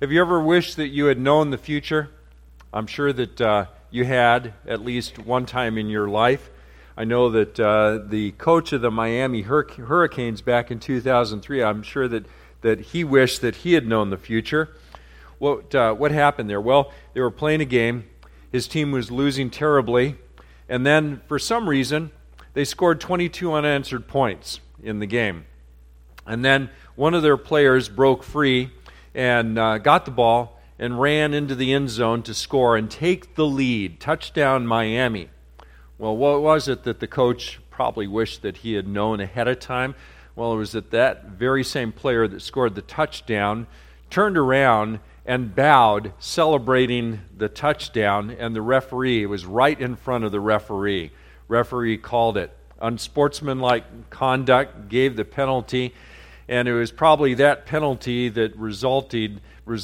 Have you ever wished that you had known the future? I'm sure that you had at least one time in your life. I know that the coach of the Miami Hurricanes back in 2003, I'm sure that he wished that he had known the future. What happened there? Well, they were playing a game. His team was losing terribly. And then, for some reason, they scored 22 unanswered points in the game. And then one of their players broke free and got the ball and ran into the end zone to score and take the lead. Touchdown, Miami. Well, what was it that the coach probably wished that he had known ahead of time? Well, it was that very same player that scored the touchdown turned around and bowed, celebrating the touchdown, and the referee was right in front of the referee. Referee called it unsportsmanlike conduct, gave the penalty, and it was probably that penalty that resulted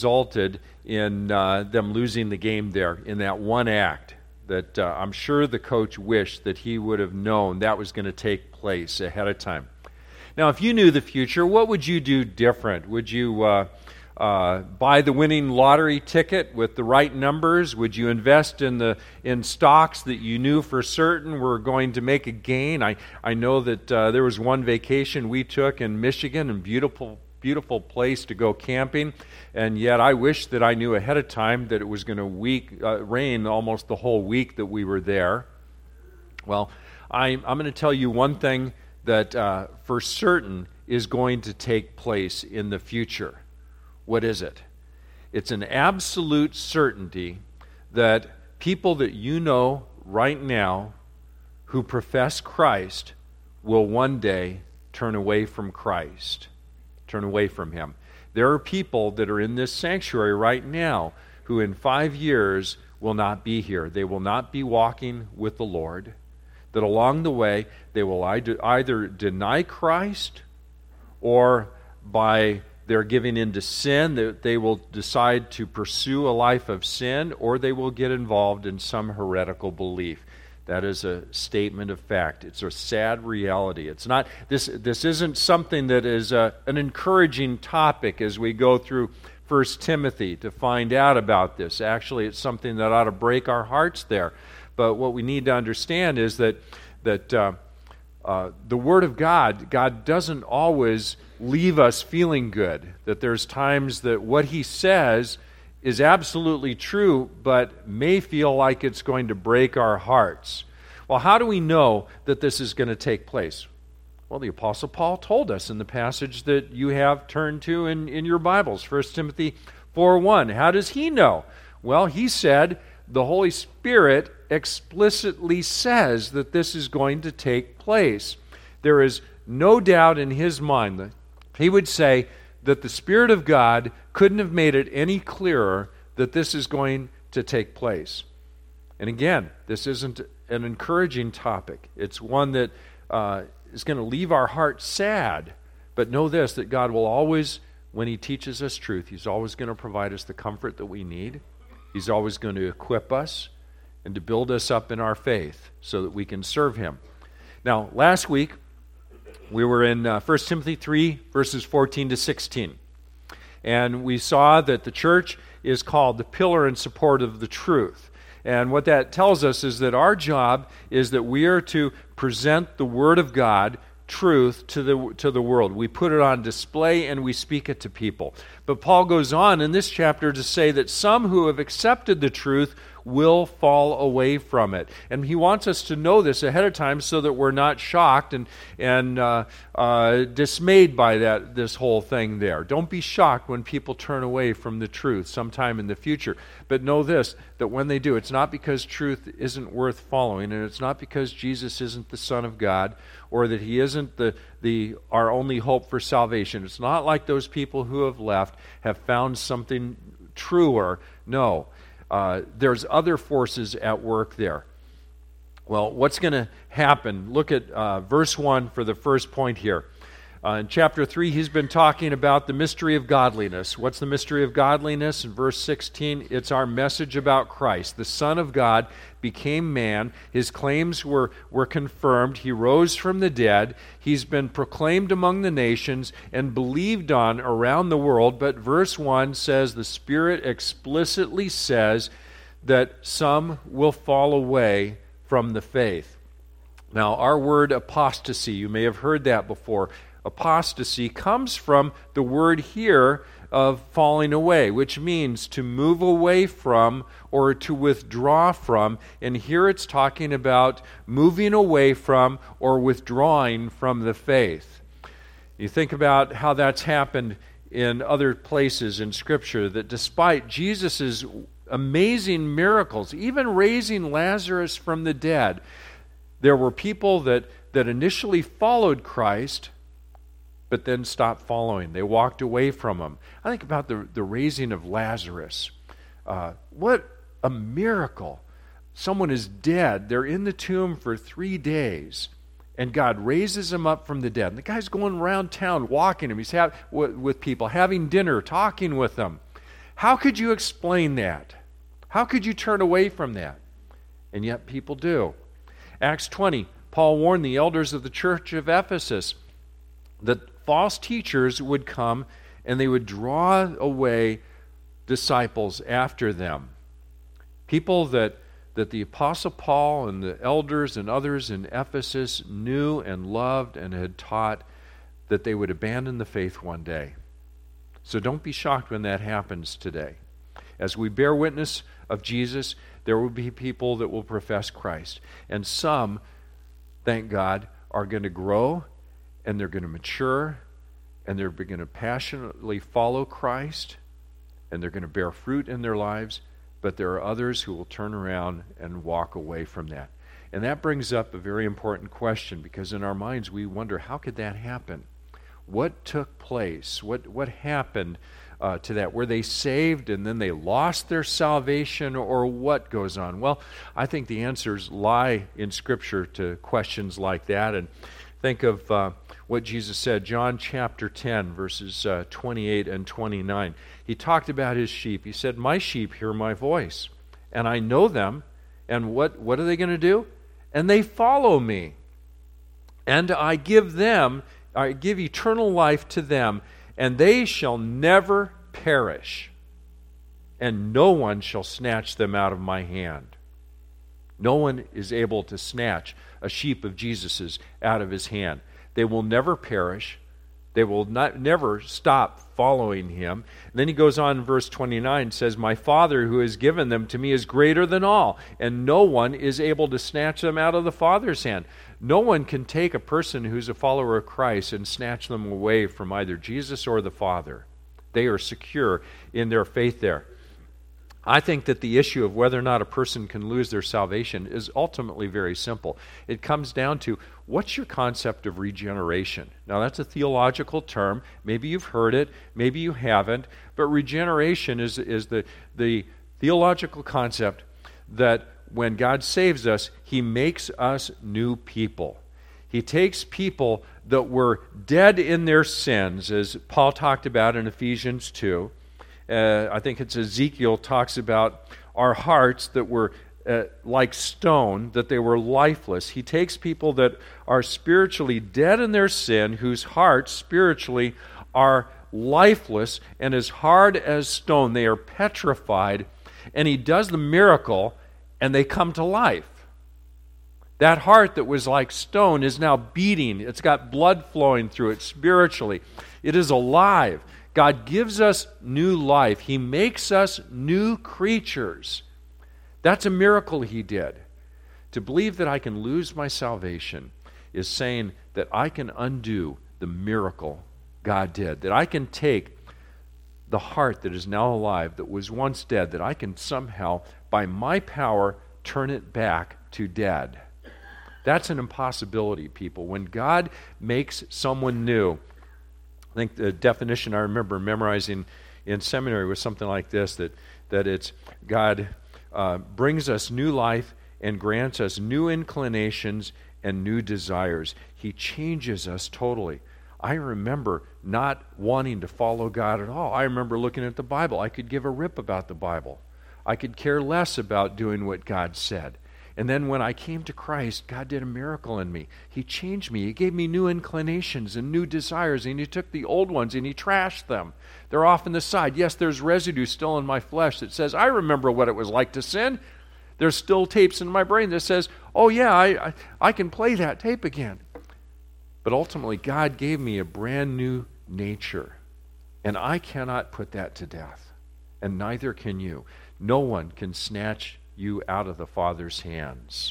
in them losing the game there in that one act that I'm sure the coach wished that he would have known that was going to take place ahead of time. Now, if you knew the future, what would you do different? Would you buy the winning lottery ticket with the right numbers? Would you invest in stocks that you knew for certain were going to make a gain? I know that there was one vacation we took in Michigan, and beautiful place to go camping, and yet I wish that I knew ahead of time that it was going to rain almost the whole week that we were there. Well, I'm going to tell you one thing that for certain is going to take place in the future. What is it? It's an absolute certainty that people that you know right now who profess Christ will one day turn away from Christ, turn away from Him. There are people that are in this sanctuary right now who in 5 years will not be here. They will not be walking with the Lord. That along the way they will either deny Christ, or by their giving into sin, that they will decide to pursue a life of sin, or they will get involved in some heretical belief. That is a statement of fact. It's a sad reality. It's not this isn't something that is an encouraging topic as we go through 1 Timothy to find out about this. Actually, it's something that ought to break our hearts there. But what we need to understand is that the Word of God doesn't always leave us feeling good. That there's times that what He says is absolutely true, but may feel like it's going to break our hearts. Well, how do we know that this is going to take place? Well, the Apostle Paul told us in the passage that you have turned to in your Bibles, 1 Timothy 4:1. How does he know? Well, he said the Holy Spirit explicitly says that this is going to take place. There is no doubt in his mind that he would say that the Spirit of God couldn't have made it any clearer that this is going to take place. And again, this isn't an encouraging topic. It's one that is going to leave our hearts sad. But know this, that God will always, when He teaches us truth, He's always going to provide us the comfort that we need. He's always going to equip us and to build us up in our faith so that we can serve Him. Now, last week, we were in 1 Timothy 3, verses 14 to 16. And we saw that the church is called the pillar and support of the truth. And what that tells us is that our job is that we are to present the Word of God, truth, to the world. We put it on display and we speak it to people. But Paul goes on in this chapter to say that some who have accepted the truth will fall away from it. And he wants us to know this ahead of time so that we're not shocked and dismayed by this whole thing there. Don't be shocked when people turn away from the truth sometime in the future. But know this, that when they do, it's not because truth isn't worth following, and it's not because Jesus isn't the Son of God, or that He isn't our only hope for salvation. It's not like those people who have left have found something truer. No. There's other forces at work there. Well, what's going to happen? Look at verse 1 for the first point here. In chapter 3, he's been talking about the mystery of godliness. What's the mystery of godliness? In verse 16, it's our message about Christ. The Son of God became man. His claims were confirmed. He rose from the dead. He's been proclaimed among the nations and believed on around the world. But verse 1 says, the Spirit explicitly says that some will fall away from the faith. Now, our word apostasy, you may have heard that before. Apostasy comes from the word here of falling away, which means to move away from or to withdraw from. And here it's talking about moving away from or withdrawing from the faith. You think about how that's happened in other places in Scripture, that despite Jesus' amazing miracles, even raising Lazarus from the dead, there were people that initially followed Christ, but then stopped following. They walked away from him. I think about the raising of Lazarus. What a miracle. Someone is dead. They're in the tomb for 3 days, and God raises him up from the dead. And the guy's going around town walking him. He's with people, having dinner, talking with them. How could you explain that? How could you turn away from that? And yet people do. Acts 20, Paul warned the elders of the church of Ephesus that false teachers would come and they would draw away disciples after them. People that the Apostle Paul and the elders and others in Ephesus knew and loved and had taught that they would abandon the faith one day. So don't be shocked when that happens today. As we bear witness of Jesus, there will be people that will profess Christ. And some, thank God, are going to grow and they're going to mature, and they're going to passionately follow Christ, and they're going to bear fruit in their lives, but there are others who will turn around and walk away from that. And that brings up a very important question, because in our minds we wonder, how could that happen? What took place? What happened to that? Were they saved and then they lost their salvation, or what goes on? Well, I think the answers lie in Scripture to questions like that. And think of what Jesus said, John chapter 10, verses 28 and 29. He talked about his sheep. He said, my sheep hear my voice, and I know them, and what are they going to do? And they follow me. And I give eternal life to them, and they shall never perish, and no one shall snatch them out of my hand. No one is able to snatch a sheep of Jesus's out of his hand. They will never perish. They will never stop following him. And then he goes on in verse 29 and says, my Father who has given them to me is greater than all, and no one is able to snatch them out of the Father's hand. No one can take a person who's a follower of Christ and snatch them away from either Jesus or the Father. They are secure in their faith there. I think that the issue of whether or not a person can lose their salvation is ultimately very simple. It comes down to, what's your concept of regeneration? Now, that's a theological term. Maybe you've heard it, maybe you haven't, but regeneration is the theological concept that when God saves us, he makes us new people. He takes people that were dead in their sins, as Paul talked about in Ephesians 2. I think it's Ezekiel talks about our hearts that were like stone, that they were lifeless. He takes people that are spiritually dead in their sin, whose hearts spiritually are lifeless and as hard as stone. They are petrified, and he does the miracle, and they come to life. That heart that was like stone is now beating. It's got blood flowing through it spiritually. It is alive. God gives us new life. He makes us new creatures. That's a miracle he did. To believe that I can lose my salvation is saying that I can undo the miracle God did. That I can take the heart that is now alive, that was once dead, that I can somehow, by my power, turn it back to dead. That's an impossibility, people. When God makes someone new, I think the definition I remember memorizing in seminary was something like this, that it's God brings us new life and grants us new inclinations and new desires. He changes us totally. I remember not wanting to follow God at all. I remember looking at the Bible. I could give a rip about the Bible. I could care less about doing what God said. And then when I came to Christ, God did a miracle in me. He changed me. He gave me new inclinations and new desires, and He took the old ones and He trashed them. They're off in the side. Yes, there's residue still in my flesh that says, I remember what it was like to sin. There's still tapes in my brain that says, oh yeah, I can play that tape again. But ultimately, God gave me a brand new nature, and I cannot put that to death, and neither can you. No one can snatch you out of the Father's hands.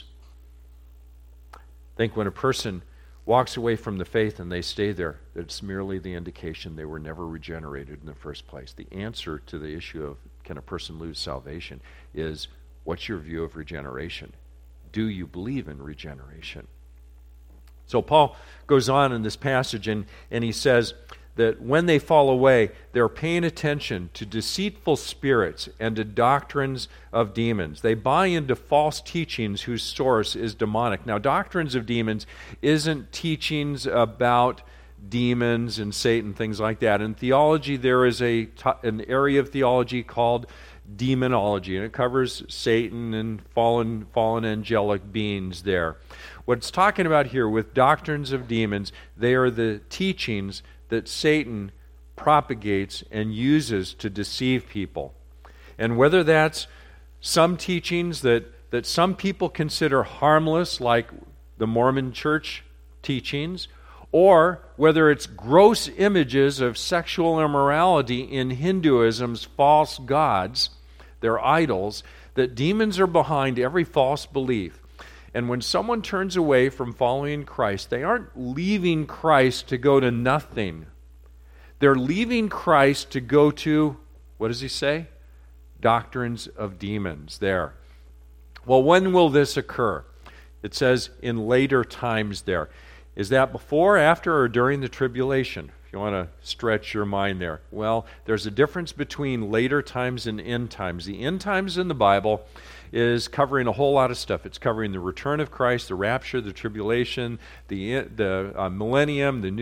I think when a person walks away from the faith and they stay there, it's merely the indication they were never regenerated in the first place. The answer to the issue of can a person lose salvation is, what's your view of regeneration? Do you believe in regeneration? So Paul goes on in this passage and he says that when they fall away, they're paying attention to deceitful spirits and to doctrines of demons. They buy into false teachings whose source is demonic. Now, doctrines of demons isn't teachings about demons and Satan, things like that. In theology, there is an area of theology called demonology, and it covers Satan and fallen angelic beings there. What it's talking about here with doctrines of demons, they are the teachings that Satan propagates and uses to deceive people. And whether that's some teachings that some people consider harmless, like the Mormon church teachings, or whether it's gross images of sexual immorality in Hinduism's false gods, their idols, that demons are behind every false belief. And when someone turns away from following Christ, they aren't leaving Christ to go to nothing. They're leaving Christ to go to, what does he say? Doctrines of demons there. Well, when will this occur? It says in later times there. Is that before, after, or during the tribulation? If you want to stretch your mind there. Well, there's a difference between later times and end times. The end times in the Bible is covering a whole lot of stuff. It's covering the return of Christ, the rapture, the tribulation, the millennium, the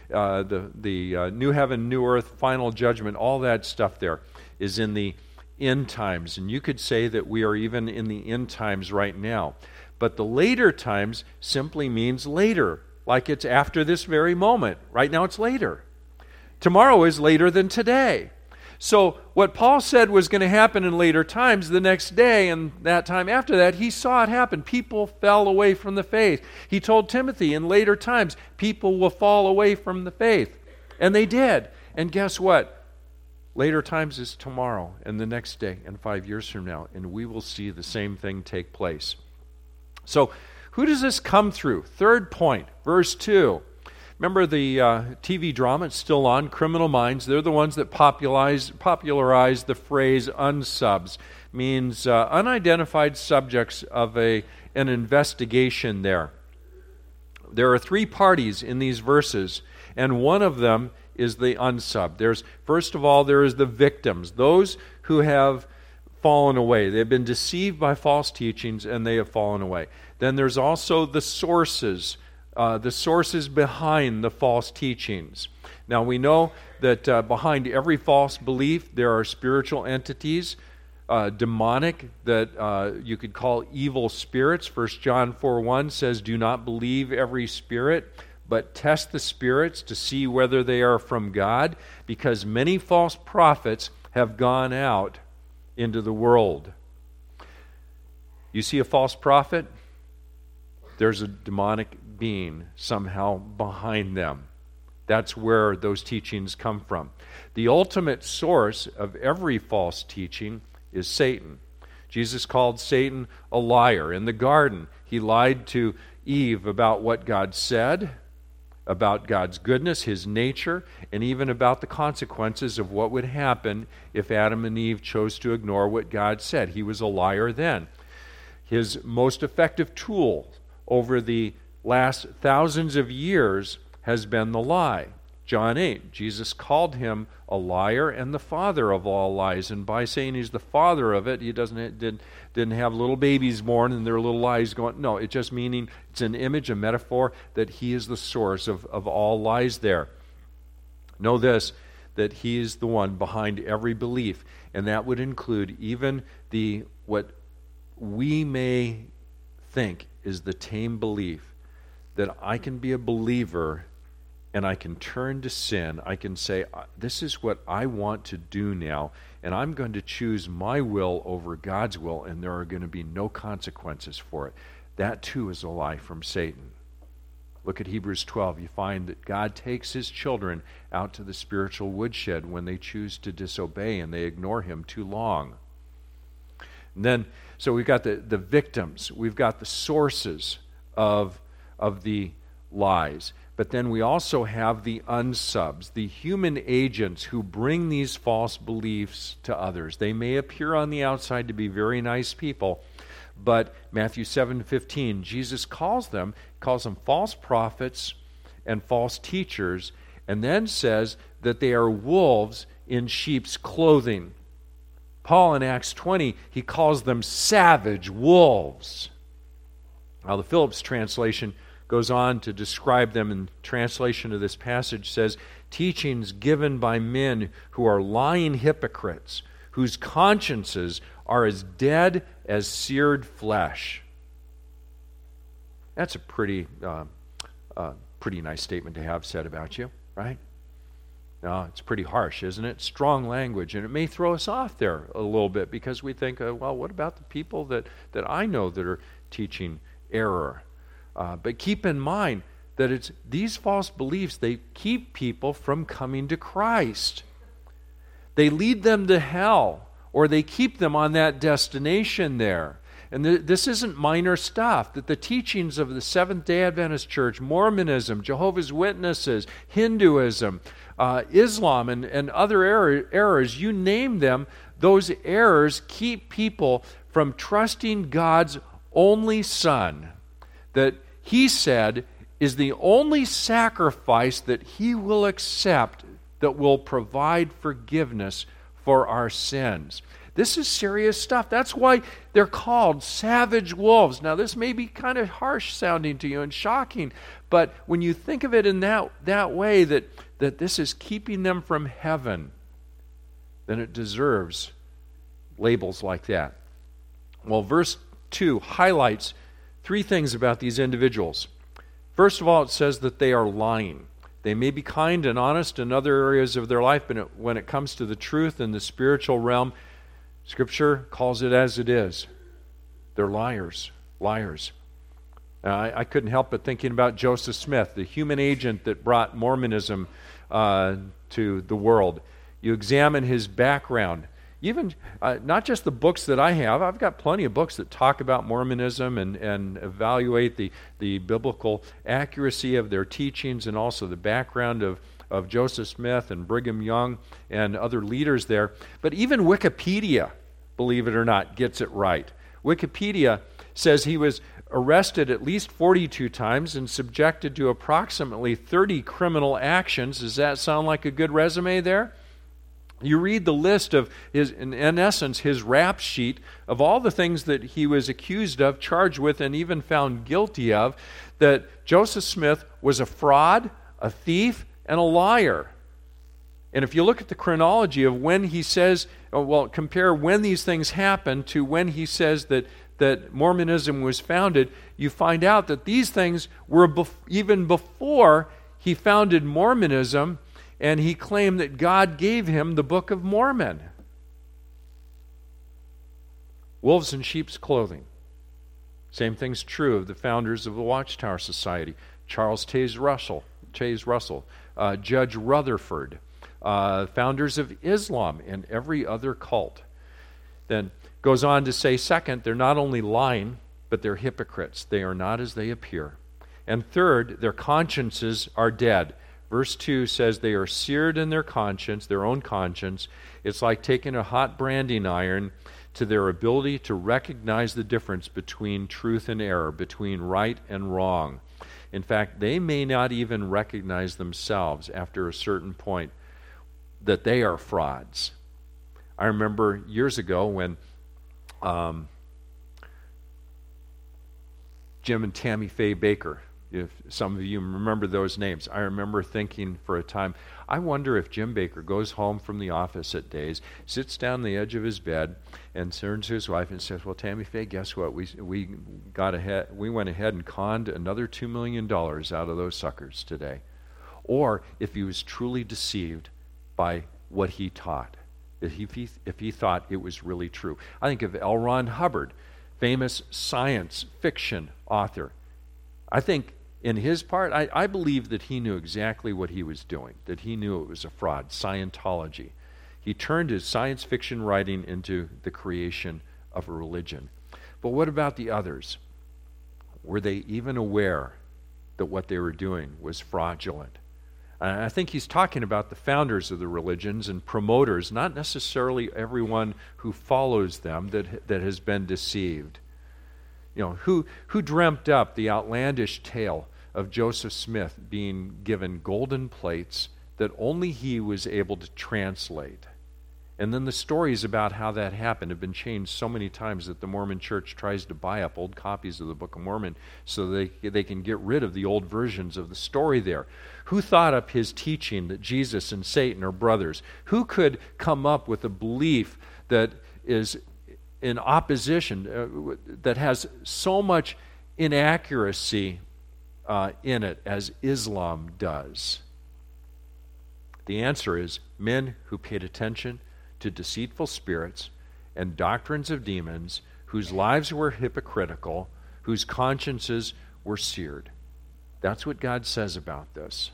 new heaven, new earth, final judgment. All that stuff there is in the end times. And you could say that we are even in the end times right now. But the later times simply means later. Like it's after this very moment. Right now it's later. Tomorrow is later than today. So what Paul said was going to happen in later times, the next day and that time after that, he saw it happen. People fell away from the faith. He told Timothy in later times, people will fall away from the faith. And they did. And guess what? Later times is tomorrow and the next day and 5 years from now. And we will see the same thing take place. So who does this come through? Third point, verse 2. Remember the TV drama, it's still on, Criminal Minds. They're the ones that popularized the phrase unsubs. Means unidentified subjects of an investigation there. There are three parties in these verses, and one of them is the unsub. First of all, there is the victims, those who have fallen away. They've been deceived by false teachings, and they have fallen away. Then there's also the sources behind the false teachings. Now we know that behind every false belief there are spiritual entities, demonic, that you could call evil spirits. 1 John 4:1 says, do not believe every spirit, but test the spirits to see whether they are from God, because many false prophets have gone out into the world. You see a false prophet? There's a demonic being somehow behind them. That's where those teachings come from. The ultimate source of every false teaching is Satan. Jesus called Satan a liar. In the garden, he lied to Eve about what God said, about God's goodness, his nature, and even about the consequences of what would happen if Adam and Eve chose to ignore what God said. He was a liar then. His most effective tool over the last thousands of years has been the lie. John 8, Jesus called him a liar and the father of all lies. And by saying he's the father of it, he didn't have little babies born and their little lies going. No, it's just meaning it's an image, a metaphor, that he is the source of all lies there. Know this, that he is the one behind every belief. And that would include even what we may think is the tame belief that I can be a believer and I can turn to sin. I can say, this is what I want to do now, and I'm going to choose my will over God's will, and there are going to be no consequences for it. That too is a lie from Satan. Look at Hebrews 12. You find that God takes his children out to the spiritual woodshed when they choose to disobey and they ignore him too long. And then, so we've got the victims. We've got the sources of the lies. But then we also have the unsubs, the human agents who bring these false beliefs to others. They may appear on the outside to be very nice people, but Matthew 7:15, Jesus calls them false prophets and false teachers, and then says that they are wolves in sheep's clothing. Paul in Acts 20, he calls them savage wolves. Now the Phillips translation goes on to describe them, in translation of this passage says, teachings given by men who are lying hypocrites, whose consciences are as dead as seared flesh. That's a pretty nice statement to have said about you, right? No, it's pretty harsh, isn't it? Strong language, and it may throw us off there a little bit because we think, well, what about the people that I know that are teaching error? But keep in mind that it's these false beliefs, they keep people from coming to Christ. They lead them to hell, or they keep them on that destination there. And this isn't minor stuff, that the teachings of the Seventh-day Adventist Church, Mormonism, Jehovah's Witnesses, Hinduism, Islam, and other errors, you name them, those errors keep people from trusting God's only Son, that he said is the only sacrifice that he will accept that will provide forgiveness for our sins. This is serious stuff. That's why they're called savage wolves. Now, this may be kind of harsh sounding to you and shocking, but when you think of it in that way, that this is keeping them from heaven, then it deserves labels like that. Well, verse 2 highlights three things about these individuals. First of all, it says that they are lying. They may be kind and honest in other areas of their life, but when it comes to the truth in the spiritual realm, Scripture calls it as it is. They're liars. Liars. I couldn't help but thinking about Joseph Smith, the human agent that brought Mormonism to the world. You examine his background. Even not just the books that I have. I've got plenty of books that talk about Mormonism and evaluate the biblical accuracy of their teachings and also the background of Joseph Smith and Brigham Young and other leaders there. But even Wikipedia, believe it or not, gets it right. Wikipedia says he was arrested at least 42 times and subjected to approximately 30 criminal actions. Does that sound like a good resume there? You read the list of in essence, his rap sheet of all the things that he was accused of, charged with, and even found guilty of, that Joseph Smith was a fraud, a thief, and a liar. And if you look at the chronology of when he says, compare when these things happened to when he says that Mormonism was founded, you find out that these things were even before he founded Mormonism, and he claimed that God gave him the Book of Mormon. Wolves in sheep's clothing. Same thing's true of the founders of the Watchtower Society. Charles Taze Russell, Judge Rutherford, founders of Islam and every other cult. Then goes on to say, second, they're not only lying, but they're hypocrites. They are not as they appear. And third, their consciences are dead. Verse 2 says they are seared in their conscience, their own conscience. It's like taking a hot branding iron to their ability to recognize the difference between truth and error, between right and wrong. In fact, they may not even recognize themselves after a certain point that they are frauds. I remember years ago when Jim and Tammy Faye Baker, if some of you remember those names, I remember thinking for a time, I wonder if Jim Baker goes home from the office at days, sits down on the edge of his bed, and turns to his wife and says, well, Tammy Faye, guess what? We went ahead and conned another $2 million out of those suckers today. Or if he was truly deceived by what he taught, if he thought it was really true. I think of L. Ron Hubbard, famous science fiction author. I think in his part, I believe that he knew exactly what he was doing, that he knew it was a fraud, Scientology. He turned his science fiction writing into the creation of a religion. But what about the others? Were they even aware that what they were doing was fraudulent? I think he's talking about the founders of the religions and promoters, not necessarily everyone who follows them that has been deceived. You know, who dreamt up the outlandish tale of Joseph Smith being given golden plates that only he was able to translate? And then the stories about how that happened have been changed so many times that the Mormon Church tries to buy up old copies of the Book of Mormon so they can get rid of the old versions of the story there. Who thought up his teaching that Jesus and Satan are brothers? Who could come up with a belief that is in opposition, that has so much inaccuracy in it as Islam does? The answer is men who paid attention to deceitful spirits and doctrines of demons, whose lives were hypocritical, whose consciences were seared. That's what God says about this.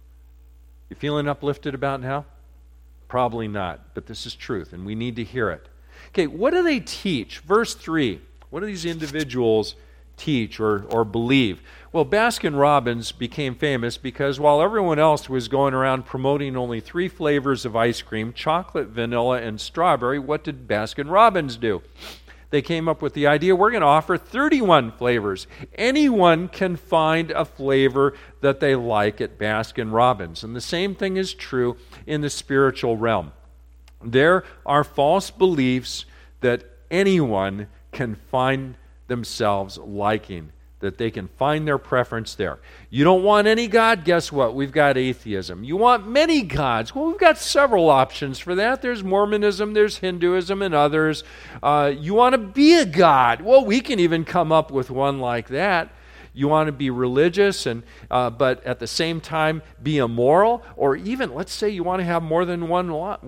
You feeling uplifted about now? Probably not, but this is truth, and we need to hear it. Okay, what do they teach? Verse 3. What do these individuals teach or believe? Well, Baskin-Robbins became famous because while everyone else was going around promoting only 3 flavors of ice cream, chocolate, vanilla, and strawberry, what did Baskin-Robbins do? They came up with the idea, we're going to offer 31 flavors. Anyone can find a flavor that they like at Baskin-Robbins. And the same thing is true in the spiritual realm. There are false beliefs that anyone can find themselves liking, that they can find their preference there. You don't want any God? Guess what? We've got atheism. You want many gods? Well, we've got several options for that. There's Mormonism, there's Hinduism, and others. You want to be a god? Well, we can even come up with one like that. You want to be religious, but at the same time be immoral, or even, let's say, you want to have more than one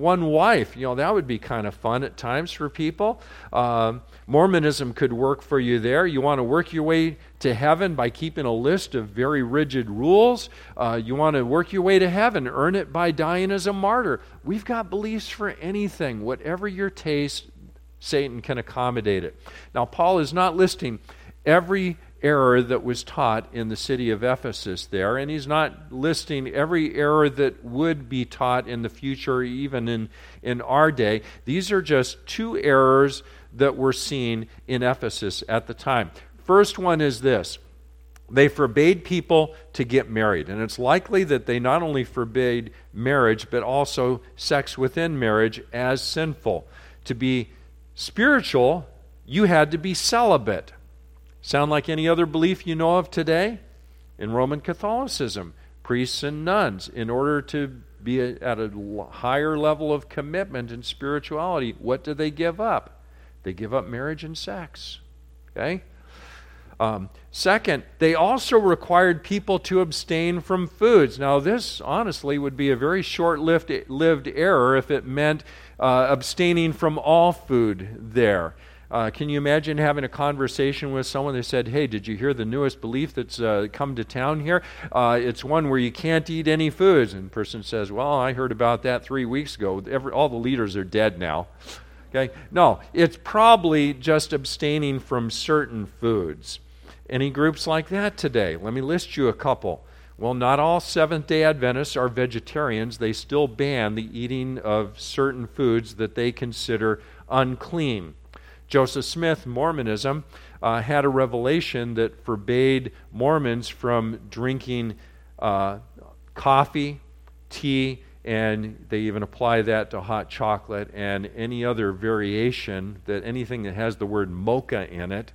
wife. You know, that would be kind of fun at times for people. Mormonism could work for you there. You want to work your way to heaven by keeping a list of very rigid rules. You want to work your way to heaven, earn it by dying as a martyr. We've got beliefs for anything. Whatever your taste, Satan can accommodate it. Now, Paul is not listing every error that was taught in the city of Ephesus there, and he's not listing every error that would be taught in the future, even in our day. These are just 2 errors that were seen in Ephesus at the time. First one is this: they forbade people to get married, and it's likely that they not only forbade marriage, but also sex within marriage as sinful. To be spiritual, you had to be celibate. Sound like any other belief you know of today? In Roman Catholicism, priests and nuns, in order to be at a higher level of commitment and spirituality, what do they give up? They give up marriage and sex. Okay? Second, they also required people to abstain from foods. Now, this honestly would be a very short-lived error if it meant abstaining from all food there. Can you imagine having a conversation with someone that said, hey, did you hear the newest belief that's come to town here? It's one where you can't eat any foods. And the person says, well, I heard about that 3 weeks ago. All the leaders are dead now. Okay? No, it's probably just abstaining from certain foods. Any groups like that today? Let me list you a couple. Well, not all Seventh-day Adventists are vegetarians. They still ban the eating of certain foods that they consider unclean. Joseph Smith, Mormonism, had a revelation that forbade Mormons from drinking coffee, tea, and they even apply that to hot chocolate and any other variation, that anything that has the word mocha in it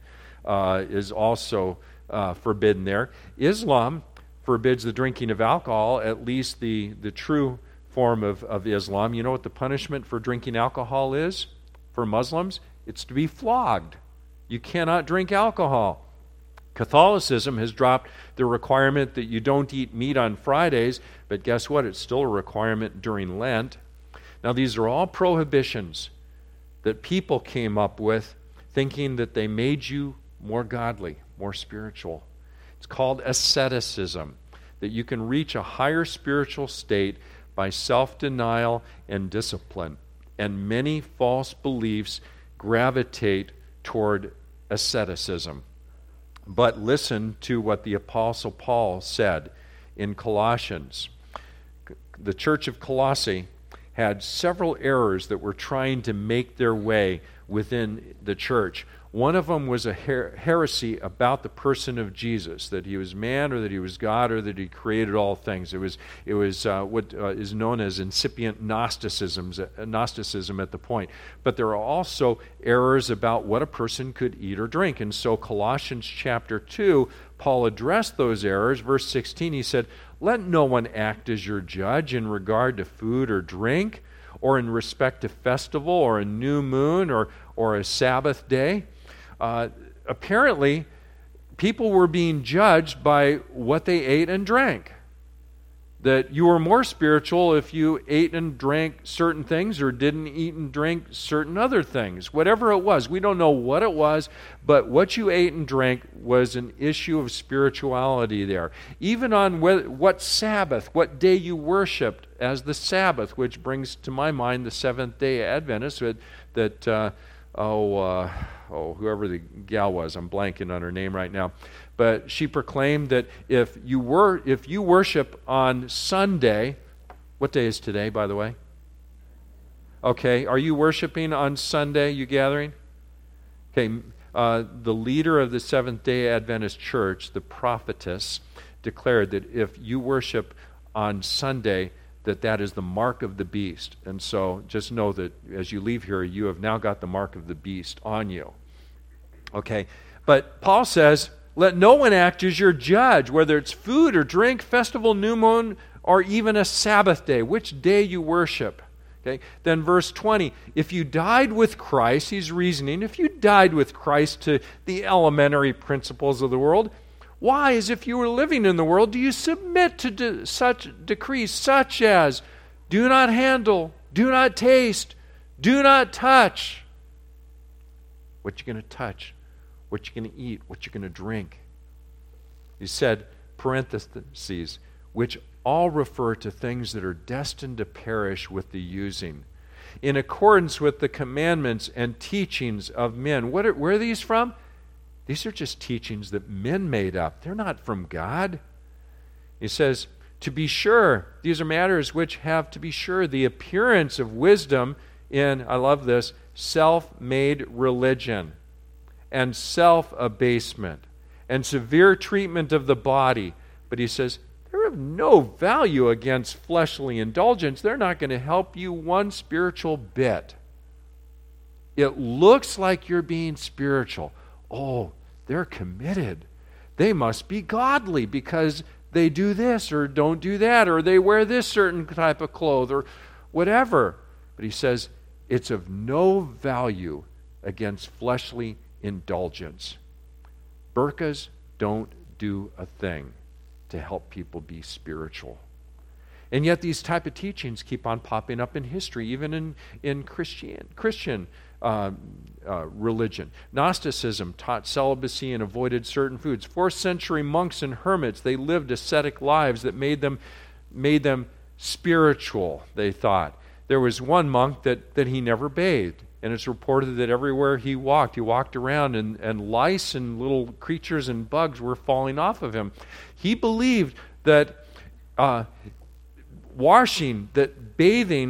is also forbidden there. Islam forbids the drinking of alcohol, at least the true form of Islam. You know what the punishment for drinking alcohol is for Muslims? It's to be flogged. You cannot drink alcohol. Catholicism has dropped the requirement that you don't eat meat on Fridays, but guess what? It's still a requirement during Lent. Now, these are all prohibitions that people came up with thinking that they made you more godly, more spiritual. It's called asceticism, that you can reach a higher spiritual state by self-denial and discipline. And many false beliefs gravitate toward asceticism. But listen to what the Apostle Paul said in Colossians. The church of Colossae had several errors that were trying to make their way within the church. One of them was a heresy about the person of Jesus, that he was man or that he was God or that he created all things. It was what is known as incipient Gnosticism at the point. But there are also errors about what a person could eat or drink. And so Colossians chapter 2, Paul addressed those errors. Verse 16, he said, "Let no one act as your judge in regard to food or drink, or in respect to festival or a new moon or a Sabbath day." Apparently, people were being judged by what they ate and drank. That you were more spiritual if you ate and drank certain things or didn't eat and drink certain other things. Whatever it was. We don't know what it was, but what you ate and drank was an issue of spirituality there. Even on what Sabbath, what day you worshipped as the Sabbath, which brings to my mind the Seventh-day Adventists whoever the gal was, I'm blanking on her name right now, but she proclaimed that if you worship on Sunday, what day is today, by the way? Okay, are you worshiping on Sunday, you gathering? Okay, the leader of the Seventh-day Adventist Church, the prophetess, declared that if you worship on Sunday, that is the mark of the beast. And so just know that as you leave here, you have now got the mark of the beast on you. Okay, but Paul says, let no one act as your judge, whether it's food or drink, festival, new moon, or even a Sabbath day, which day you worship. Okay, then verse 20, if you died with Christ, he's reasoning, if you died with Christ to the elementary principles of the world, why, as if you were living in the world, do you submit to such decrees such as do not handle, do not taste, do not touch? What you're going to touch, what you're going to eat, what you're going to drink. He said, parentheses, which all refer to things that are destined to perish with the using, in accordance with the commandments and teachings of men. Where are these from? These are just teachings that men made up. They're not from God. He says, to be sure, these are matters which have, to be sure, the appearance of wisdom in, I love this, self-made religion and self-abasement and severe treatment of the body. But he says, they're of no value against fleshly indulgence. They're not going to help you one spiritual bit. It looks like you're being spiritual. Oh, they're committed. They must be godly because they do this or don't do that, or they wear this certain type of clothes or whatever. But he says it's of no value against fleshly indulgence. Burqas don't do a thing to help people be spiritual. And yet these type of teachings keep on popping up in history, even in Christian religion. Gnosticism taught celibacy and avoided certain foods. 4th century monks and hermits, they lived ascetic lives that made them spiritual, they thought. There was one monk that he never bathed, and it's reported that everywhere he walked around and lice and little creatures and bugs were falling off of him. He believed that washing, that bathing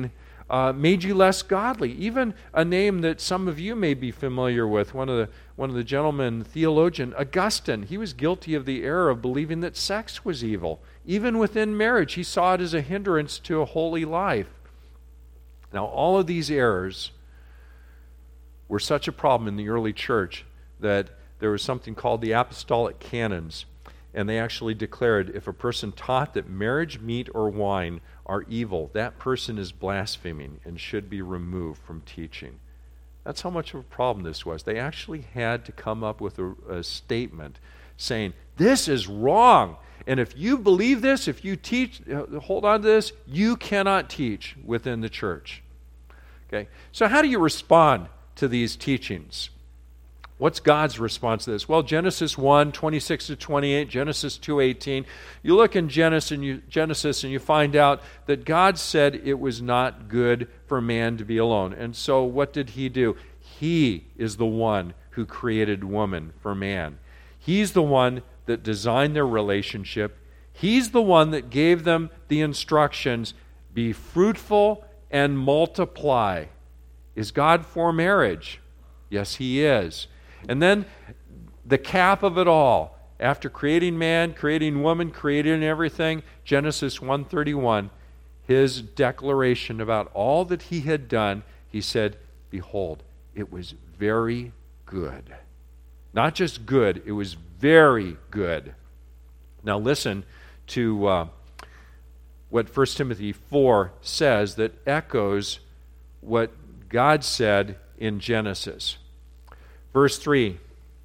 made you less godly. Even a name that some of you may be familiar with, one of the gentlemen, theologian, Augustine, he was guilty of the error of believing that sex was evil. Even within marriage, he saw it as a hindrance to a holy life. Now, all of these errors were such a problem in the early church that there was something called the apostolic canons, and they actually declared if a person taught that marriage, meat, or wine are evil, that person is blaspheming and should be removed from teaching. That's how much of a problem this was. They actually had to come up with a statement saying, this is wrong, and if you believe this, if you teach, hold on to this, you cannot teach within the church. Okay, so how do you respond to these teachings? What's God's response to this? Well, Genesis 1, 26 to 28, Genesis 2:18. You look in Genesis and you find out that God said it was not good for man to be alone. And so what did he do? He is the one who created woman for man. He's the one that designed their relationship. He's the one that gave them the instructions, be fruitful and multiply. Is God for marriage? Yes, he is. And then the cap of it all, after creating man, creating woman, creating everything, Genesis 1:31, his declaration about all that he had done, he said, behold, it was very good. Not just good, it was very good. Now listen to what 1 Timothy 4 says that echoes what God said in Genesis. Verse 3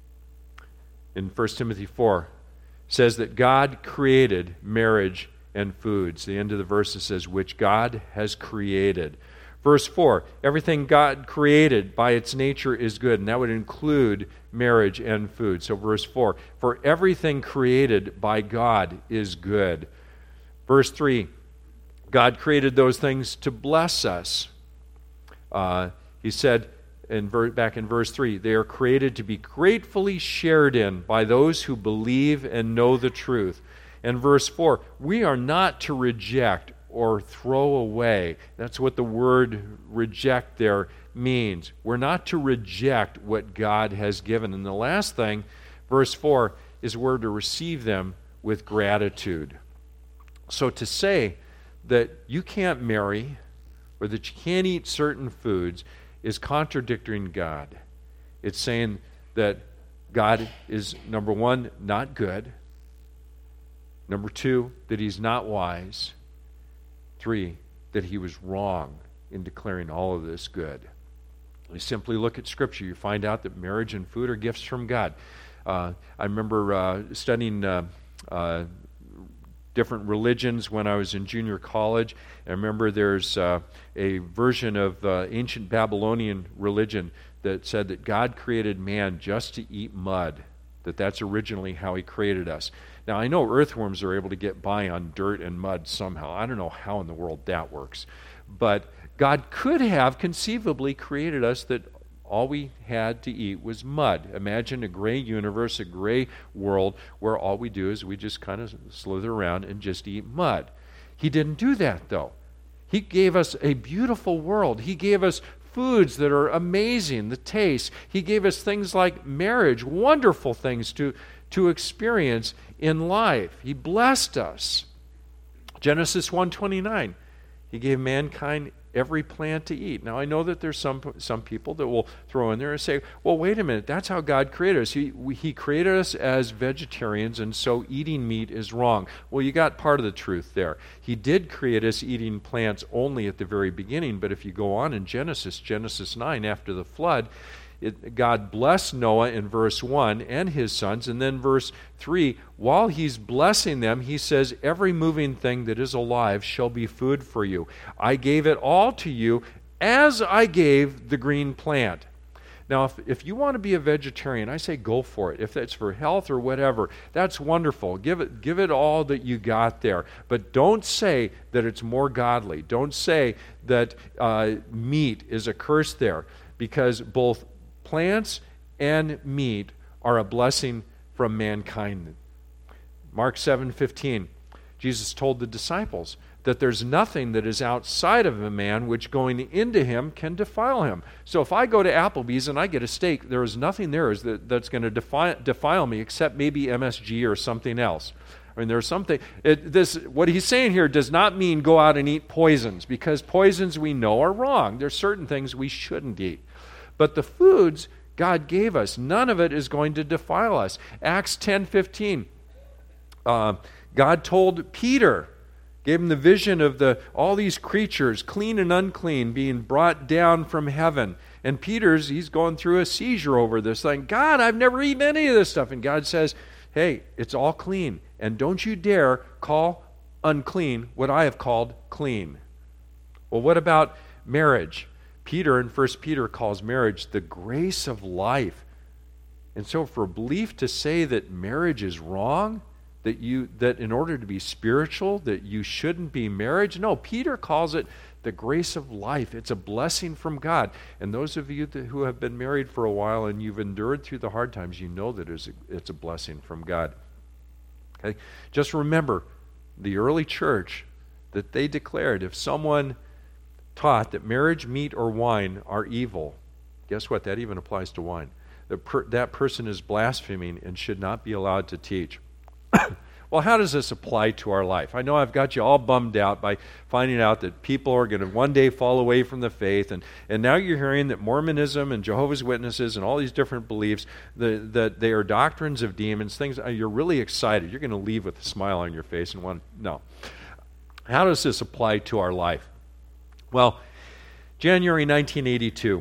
in 1 Timothy 4 says that God created marriage and foods. The end of the verse says, which God has created. Verse 4, everything God created by its nature is good, and that would include marriage and food. So verse 4, for everything created by God is good. Verse 3, God created those things to bless us. He said, back in verse 3, they are created to be gratefully shared in by those who believe and know the truth. And verse 4, we are not to reject or throw away. That's what the word reject there means. We're not to reject what God has given. And the last thing, verse 4, is we're to receive them with gratitude. So to say that you can't marry or that you can't eat certain foods is contradicting God. It's saying that God is, number one, not good. Number two, that he's not wise. Three, that he was wrong in declaring all of this good. You simply look at Scripture, you find out that marriage and food are gifts from God. I remember studying different religions when I was in junior college. I remember there's a version of ancient Babylonian religion that said that God created man just to eat mud, that's originally how he created us. Now, I know earthworms are able to get by on dirt and mud somehow. I don't know how in the world that works. But God could have conceivably created us that all we had to eat was mud. Imagine a gray universe, a gray world, where all we do is we just kind of slither around and just eat mud. He didn't do that, though. He gave us a beautiful world. He gave us foods that are amazing, the taste. He gave us things like marriage, wonderful things to experience in life. He blessed us. Genesis 1:29, he gave mankind every plant to eat. Now, I know that there's some people that will throw in there and say, well, wait a minute, that's how God created us. He created us as vegetarians, and so eating meat is wrong. Well, you got part of the truth there. He did create us eating plants only at the very beginning, but if you go on in Genesis 9, after the flood, God blessed Noah in verse 1 and his sons, and then verse 3, while he's blessing them, he says, every moving thing that is alive shall be food for you. I gave it all to you as I gave the green plant. Now, if you want to be a vegetarian, I say go for it. If that's for health or whatever, that's wonderful. Give it all that you got there. But don't say that it's more godly. Don't say that meat is a curse there, because both plants and meat are a blessing from mankind. Mark 7:15, Jesus told the disciples that there's nothing that is outside of a man which going into him can defile him. So if I go to Applebee's and I get a steak, there is nothing there that's going to defile me except maybe MSG or something else. I mean, there's something. What he's saying here does not mean go out and eat poisons, because poisons we know are wrong. There's certain things we shouldn't eat. But the foods God gave us, none of it is going to defile us. Acts 10:15. God told Peter, gave him the vision of all these creatures, clean and unclean, being brought down from heaven. And he's going through a seizure over this thing. God, I've never eaten any of this stuff. And God says, hey, it's all clean. And don't you dare call unclean what I have called clean. Well, what about marriage? Peter in 1 Peter calls marriage the grace of life. And so for a belief to say that marriage is wrong, that in order to be spiritual, that you shouldn't be married, no, Peter calls it the grace of life. It's a blessing from God. And those of you who have been married for a while and you've endured through the hard times, you know that it's a blessing from God. Okay? Just remember, the early church, that they declared if someone taught that marriage, meat, or wine are evil, guess what? That even applies to wine. That person is blaspheming and should not be allowed to teach. Well, how does this apply to our life? I know I've got you all bummed out by finding out that people are going to one day fall away from the faith, and now you're hearing that Mormonism and Jehovah's Witnesses and all these different beliefs, that they are doctrines of demons, things. You're really excited. You're going to leave with a smile on your face and no. How does this apply to our life? Well, January 1982,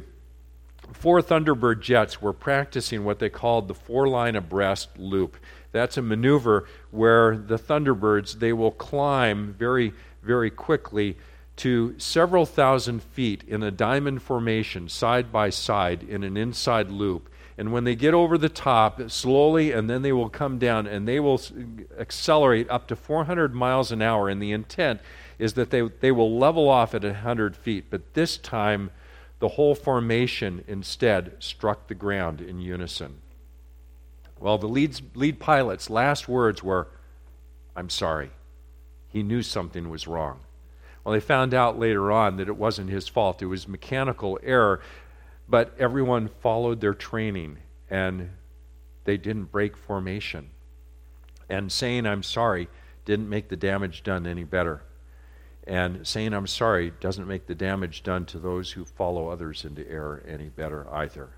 4 Thunderbird jets were practicing what they called the 4-line abreast loop. That's a maneuver where the Thunderbirds, they will climb very, very quickly to several thousand feet in a diamond formation, side by side, in an inside loop. And when they get over the top, slowly, and then they will come down, and they will accelerate up to 400 miles an hour. And the intent is that they will level off at 100 feet. But this time, the whole formation instead struck the ground in unison. Well, the lead pilot's last words were, "I'm sorry." He knew something was wrong. Well, they found out later on that it wasn't his fault. It was mechanical error, but everyone followed their training, and they didn't break formation. And saying "I'm sorry" didn't make the damage done any better. And saying "I'm sorry" doesn't make the damage done to those who follow others into error any better either.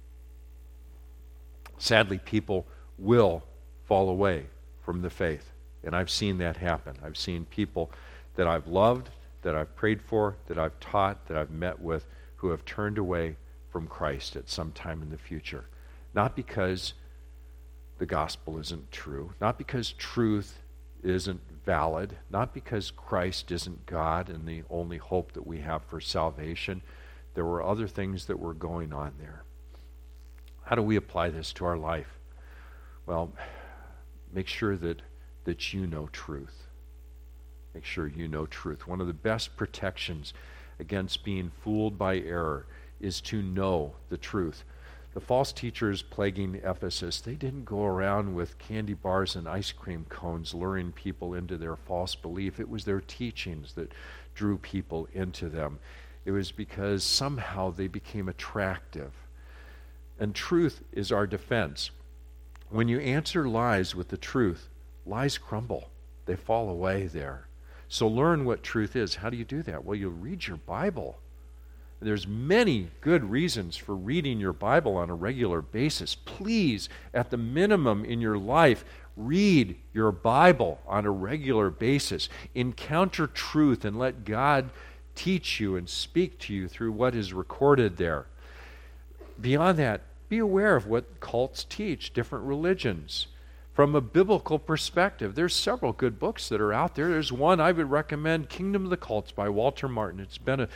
Sadly, people will fall away from the faith. And I've seen that happen. I've seen people that I've loved, that I've prayed for, that I've taught, that I've met with, who have turned away from Christ at some time in the future. Not because the gospel isn't true, not because truth isn't valid, not because Christ isn't God and the only hope that we have for salvation. There were other things that were going on there. How do we apply this to our life? Well, make sure that you know truth. Make sure you know truth. One of the best protections against being fooled by error is to know the truth. The false teachers plaguing Ephesus, they didn't go around with candy bars and ice cream cones luring people into their false belief. It was their teachings that drew people into them. It was because somehow they became attractive. And truth is our defense. When you answer lies with the truth, lies crumble. They fall away there. So learn what truth is. How do you do that? Well, you read your Bible. There's many good reasons for reading your Bible on a regular basis. Please, at the minimum in your life, read your Bible on a regular basis. Encounter truth and let God teach you and speak to you through what is recorded there. Beyond that, be aware of what cults teach, different religions. From a biblical perspective, there's several good books that are out there. There's one I would recommend, Kingdom of the Cults by Walter Martin. It's been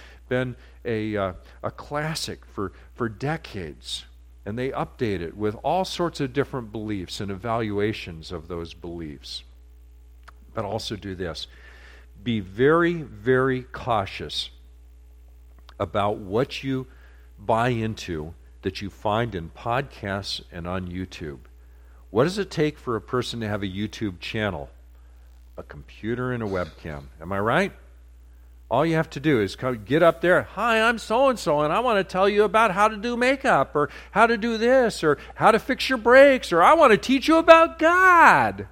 a classic for decades. And they update it with all sorts of different beliefs and evaluations of those beliefs. But also do this. Be very, very cautious about what you buy into that you find in podcasts and on YouTube. What does it take for a person to have a YouTube channel? A computer and a webcam. Am I right? All you have to do is get up there, hi, I'm so-and-so, and I want to tell you about how to do makeup, or how to do this, or how to fix your brakes, or I want to teach you about God.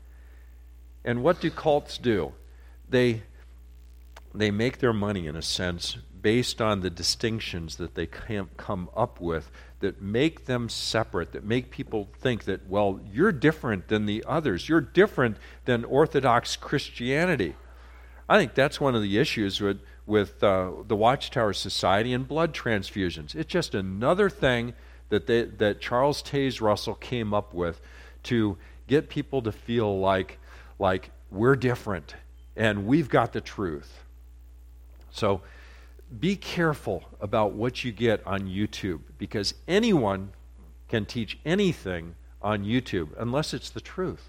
And what do cults do? They make their money, in a sense, based on the distinctions that they come up with that make them separate, that make people think that, well, you're different than the others. You're different than Orthodox Christianity. I think that's one of the issues with the Watchtower Society and blood transfusions. It's just another thing that Charles Taze Russell came up with to get people to feel like we're different and we've got the truth. So be careful about what you get on YouTube, because anyone can teach anything on YouTube unless it's the truth.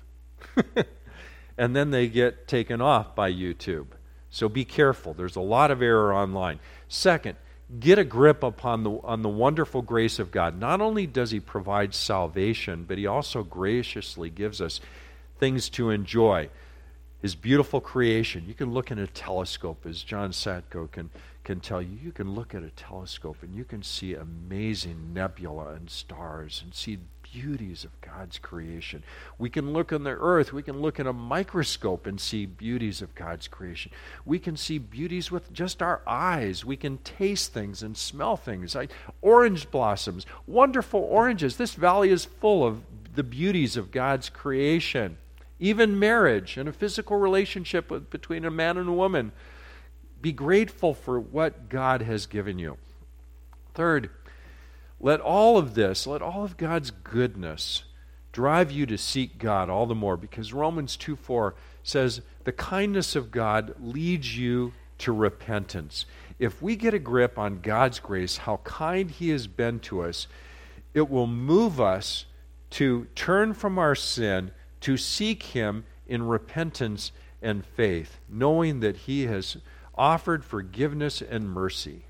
And then they get taken off by YouTube. So be careful. There's a lot of error online. Second, get a grip on the wonderful grace of God. Not only does He provide salvation, but He also graciously gives us things to enjoy. His beautiful creation. You can look in a telescope, as John Satko can tell you. You can look at a telescope and you can see amazing nebula and stars and see beauties of God's creation. We can look on the earth. We can look in a microscope and see beauties of God's creation. We can see beauties with just our eyes. We can taste things and smell things. Like orange blossoms, wonderful oranges. This valley is full of the beauties of God's creation. Even marriage and a physical relationship between a man and a woman. Be grateful for what God has given you. Third, let all of God's goodness drive you to seek God all the more, because Romans 2:4 says the kindness of God leads you to repentance. If we get a grip on God's grace, how kind He has been to us, it will move us to turn from our sin, to seek Him in repentance and faith, knowing that He has offered forgiveness and mercy.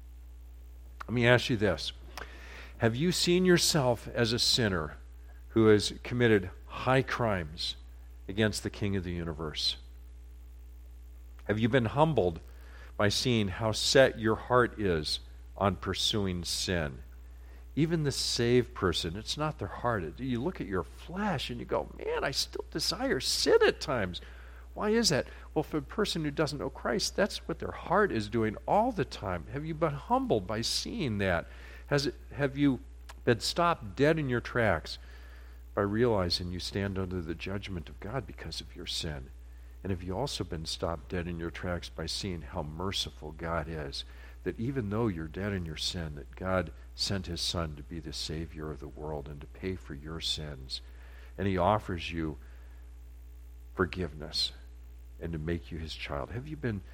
Let me ask you this. Have you seen yourself as a sinner who has committed high crimes against the King of the universe? Have you been humbled by seeing how set your heart is on pursuing sin? Even the saved person, it's not their heart. You look at your flesh and you go, man, I still desire sin at times. Why is that? Well, for a person who doesn't know Christ, that's what their heart is doing all the time. Have you been humbled by seeing that? Have you been stopped dead in your tracks by realizing you stand under the judgment of God because of your sin? And have you also been stopped dead in your tracks by seeing how merciful God is? That even though you're dead in your sin, that God sent His Son to be the Savior of the world and to pay for your sins. And He offers you forgiveness and to make you His child. Have you been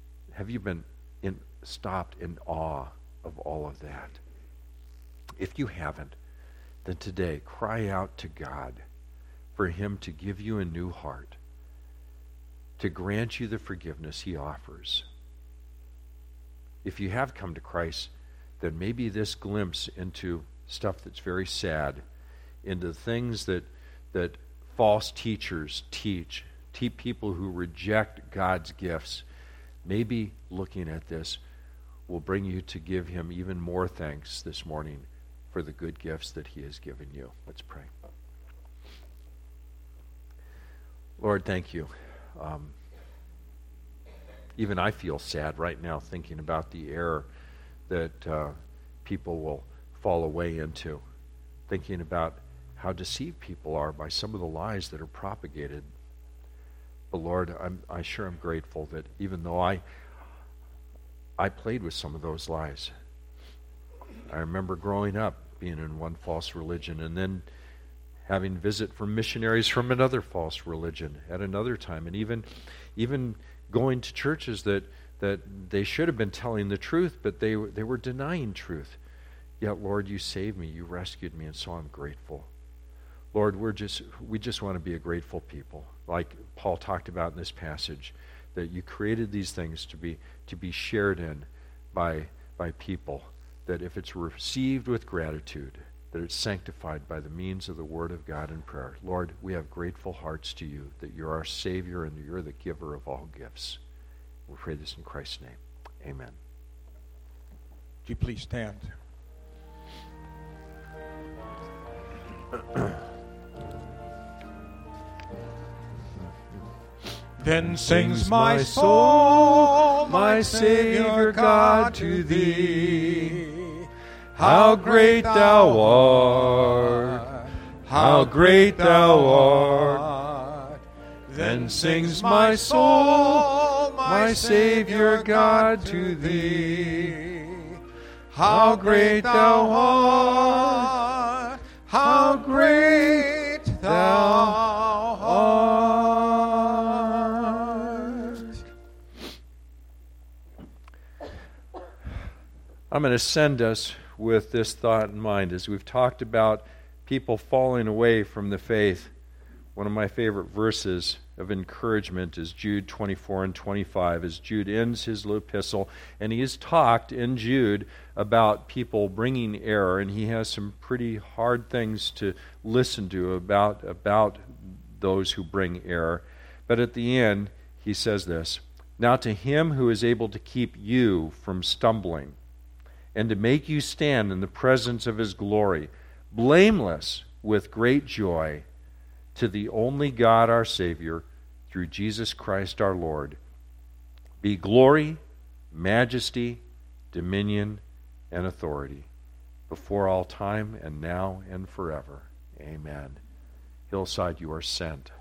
stopped in awe of all of that? If you haven't, then today cry out to God for Him to give you a new heart, to grant you the forgiveness He offers. If you have come to Christ, then maybe this glimpse into stuff that's very sad, into things that false teachers teach people who reject God's gifts, maybe looking at this will bring you to give Him even more thanks this morning for the good gifts that He has given you. Let's pray. Lord, thank you. Even I feel sad right now thinking about the error that people will fall away into, thinking about how deceived people are by some of the lies that are propagated. But Lord, I sure am grateful that even though I played with some of those lies, I remember growing up being in one false religion and then having visit from missionaries from another false religion at another time, and even going to churches that they should have been telling the truth, but they were denying truth. Yet, Lord, you saved me, you rescued me, and so I'm grateful. Lord, we just want to be a grateful people, like Paul talked about in this passage, that you created these things to be shared in by people, that if it's received with gratitude, that it's sanctified by the means of the Word of God and prayer. Lord, we have grateful hearts to you, that you're our Savior and you're the giver of all gifts. We pray this in Christ's name. Amen. Would you please stand? Then sings my soul, my Savior God, to thee. How great thou art, how great thou art. Then sings my soul, my Savior God, to thee. How great thou art, how great thou art. I'm going to send us with this thought in mind. As we've talked about people falling away from the faith, one of my favorite verses of encouragement is Jude 24 and 25, as Jude ends his little epistle, and he has talked in Jude about people bringing error, and he has some pretty hard things to listen to about those who bring error. But at the end, he says this, "Now to him who is able to keep you from stumbling, and to make you stand in the presence of his glory, blameless with great joy, to the only God our Savior, through Jesus Christ our Lord, be glory, majesty, dominion, and authority, before all time and now and forever. Amen." Hillside, you are sent.